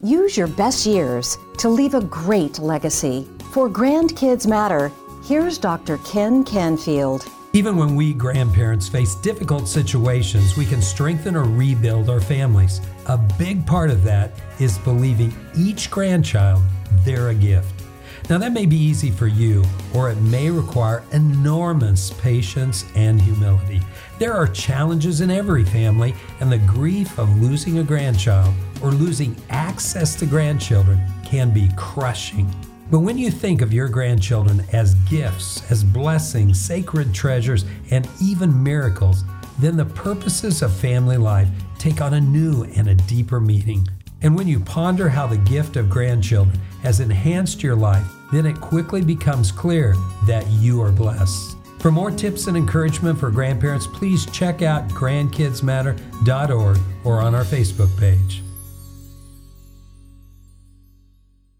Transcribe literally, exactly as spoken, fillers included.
Use your best years to leave a great legacy. For Grandkids Matter, here's Doctor Ken Canfield. Even when we grandparents face difficult situations, we can strengthen or rebuild our families. A big part of that is believing each grandchild they're a gift. Now that may be easy for you, or it may require enormous patience and humility. There are challenges in every family, and the grief of losing a grandchild or losing access to grandchildren can be crushing. But when you think of your grandchildren as gifts, as blessings, sacred treasures, and even miracles, then the purposes of family life take on a new and a deeper meaning. And when you ponder how the gift of grandchildren has enhanced your life, then it quickly becomes clear that you are blessed. For more tips and encouragement for grandparents, please check out grandkids matter dot org or on our Facebook page.